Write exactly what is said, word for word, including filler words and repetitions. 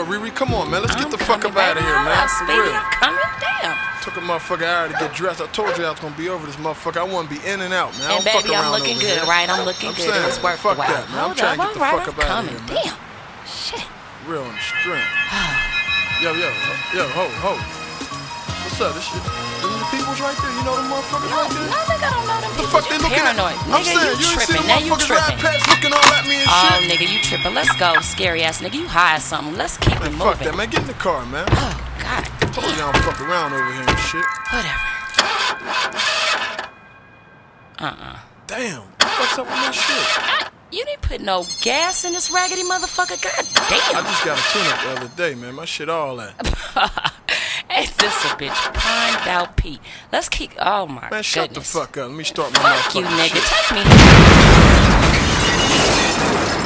Riri, come on, man. Let's I'm get the fuck coming, up out of baby. here, man. I'm For speeding. real. I'm coming. Damn. Took a motherfucker hour to get dressed. I told you I was gonna be over this motherfucker. I want to be in and out, man. I And don't fuck baby, I'm around looking over good, here. right? I'm looking I'm good. saying, It was worth fuck the while. that, man. I'm Hold trying up, to get the all right, fuck I'm up out of coming. here, man. Damn. Shit. Real on the strength. Yo, yo, yo, ho, ho. What's up? This shit. Them the peoples right there. You know them motherfuckers No, right there? no, nigga, I don't know them The people. fuck they You looking paranoid. at? I'm Nigga, saying, you you ain't see tripping. them Now you motherfuckers ride tripping. past looking all at me and Oh, shit. nigga, you tripping. Let's go, scary ass nigga. You high or something. Let's keep Man, it fuck moving. that, man. Get in the car, man. Oh, God. Told you Damn. I don't fuck around over here and shit. Whatever. Uh-uh. Damn. What the fuck's up with my shit? I, you didn't put no gas in this raggedy motherfucker. God I damn. just got a tune-up the other day, man. My shit all that. Ain't this a bitch primed out P? Let's keep. Oh my Man, shut goodness. the fuck up. Let me start my Fuck you, motherfucking nigga. shit. Take me.